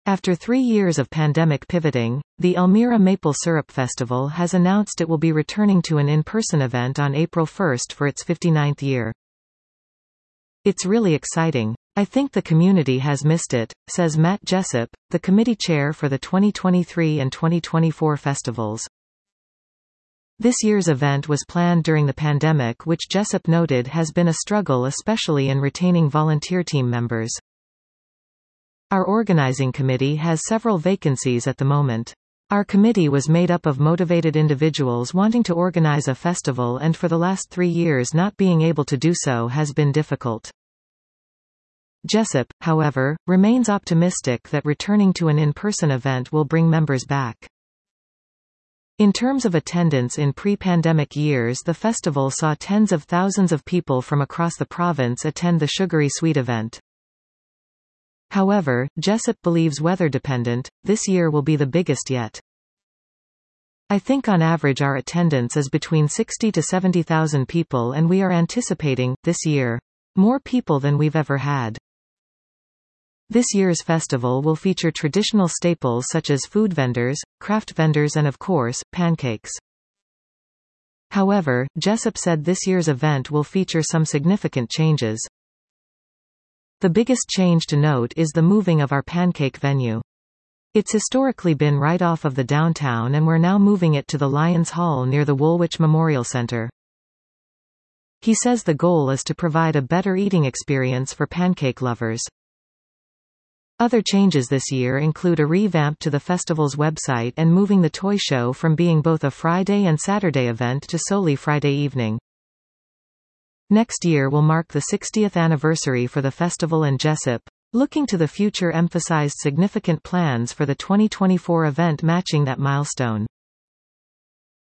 After 3 years of pandemic pivoting, the Elmira Maple Syrup Festival has announced it will be returning to an in-person event on April 1 for its 59th year. "It's really exciting. I think the community has missed it," says Matt Jessup, the committee chair for the 2023 and 2024 festivals. This year's event was planned during the pandemic, which Jessup noted has been a struggle, especially in retaining volunteer team members. "Our organizing committee has several vacancies at the moment. Our committee was made up of motivated individuals wanting to organize a festival, and for the last 3 years not being able to do so has been difficult." Jessup, however, remains optimistic that returning to an in-person event will bring members back. In terms of attendance in pre-pandemic years, the festival saw tens of thousands of people from across the province attend the Sugary Sweet event. However, Jessup believes weather-dependent, this year will be the biggest yet. "I think on average our attendance is between 60 to 70,000 people, and we are anticipating, this year, more people than we've ever had." This year's festival will feature traditional staples such as food vendors, craft vendors and of course, pancakes. However, Jessup said this year's event will feature some significant changes. "The biggest change to note is the moving of our pancake venue. It's historically been right off of the downtown, and we're now moving it to the Lions Hall near the Woolwich Memorial Centre." He says the goal is to provide a better eating experience for pancake lovers. Other changes this year include a revamp to the festival's website and moving the toy show from being both a Friday and Saturday event to solely Friday evening. Next year will mark the 60th anniversary for the festival, and Jessup, looking to the future, emphasized significant plans for the 2024 event matching that milestone.